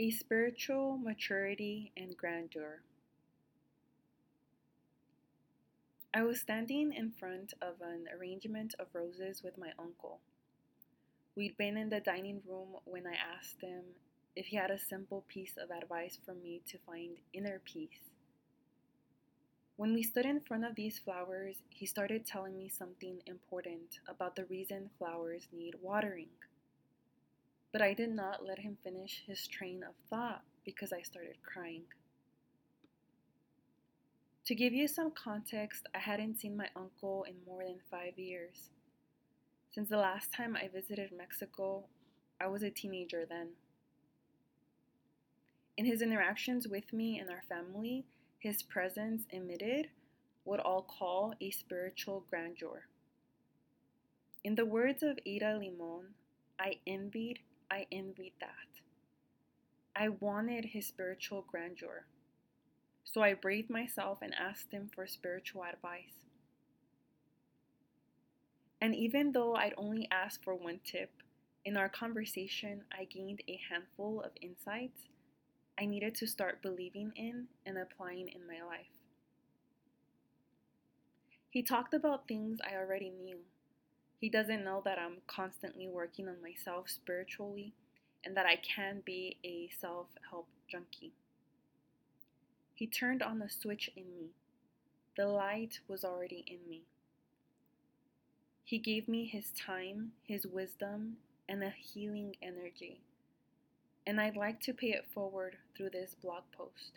A spiritual maturity and grandeur. I was standing in front of an arrangement of roses with my uncle. We'd been in the dining room when I asked him if he had a simple piece of advice for me to find inner peace. When we stood in front of these flowers, he started telling me something important about the reason flowers need watering. But I did not let him finish his train of thought because I started crying. To give you some context, I hadn't seen my uncle in more than 5 years. Since the last time I visited Mexico, I was a teenager then. In his interactions with me and our family, his presence emitted what I'll call a spiritual grandeur. In the words of Ada Limon, I envied that. I wanted his spiritual grandeur. So I braved myself and asked him for spiritual advice. And even though I'd only asked for one tip, in our conversation I gained a handful of insights I needed to start believing in and applying in my life. He talked about things I already knew. He doesn't know that I'm constantly working on myself spiritually and that I can be a self-help junkie. He turned on the switch in me. The light was already in me. He gave me his time, his wisdom, and a healing energy. And I'd like to pay it forward through this blog post.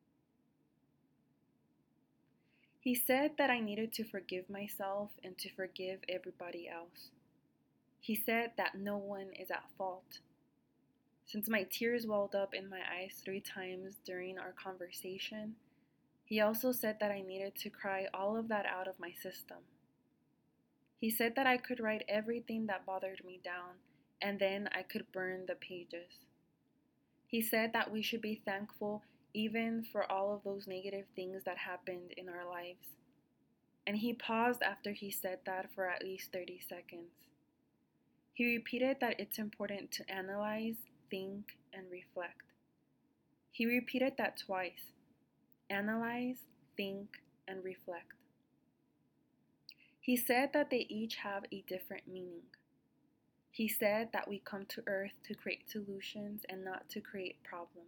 He said that I needed to forgive myself and to forgive everybody else. He said that no one is at fault. Since my tears welled up in my eyes 3 times during our conversation, he also said that I needed to cry all of that out of my system. He said that I could write everything that bothered me down, and then I could burn the pages. He said that we should be thankful even for all of those negative things that happened in our lives. And he paused after he said that for at least 30 seconds. He repeated that it's important to analyze, think, and reflect. He repeated that twice. Analyze, think, and reflect. He said that they each have a different meaning. He said that we come to Earth to create solutions and not to create problems.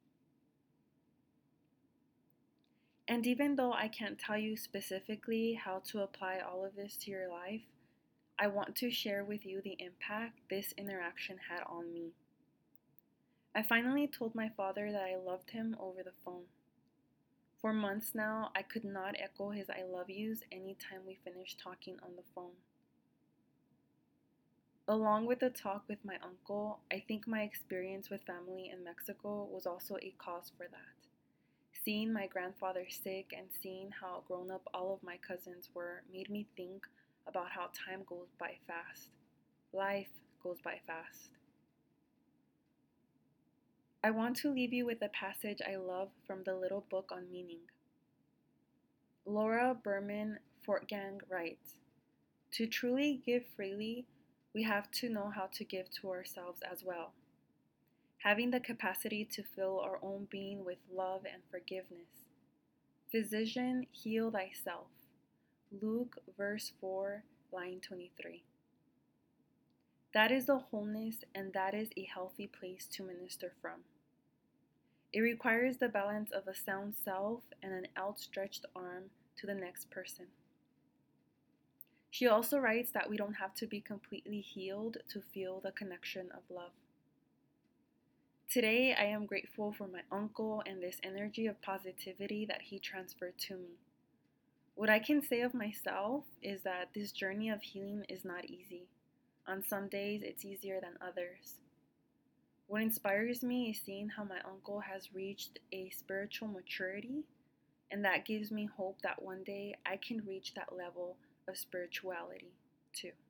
And even though I can't tell you specifically how to apply all of this to your life, I want to share with you the impact this interaction had on me. I finally told my father that I loved him over the phone. For months now, I could not echo his I love yous anytime we finished talking on the phone. Along with the talk with my uncle, I think my experience with family in Mexico was also a cause for that. Seeing my grandfather sick and seeing how grown up all of my cousins were made me think about how time goes by fast. Life goes by fast. I want to leave you with a passage I love from the Little Book on Meaning. Laura Berman Fortgang writes, "To truly give freely, we have to know how to give to ourselves as well. Having the capacity to fill our own being with love and forgiveness. Physician, heal thyself." Luke verse 4, line 23. That is the wholeness, and that is a healthy place to minister from. It requires the balance of a sound self and an outstretched arm to the next person. She also writes that we don't have to be completely healed to feel the connection of love. Today, I am grateful for my uncle and this energy of positivity that he transferred to me. What I can say of myself is that this journey of healing is not easy. On some days, it's easier than others. What inspires me is seeing how my uncle has reached a spiritual maturity, and that gives me hope that one day I can reach that level of spirituality too.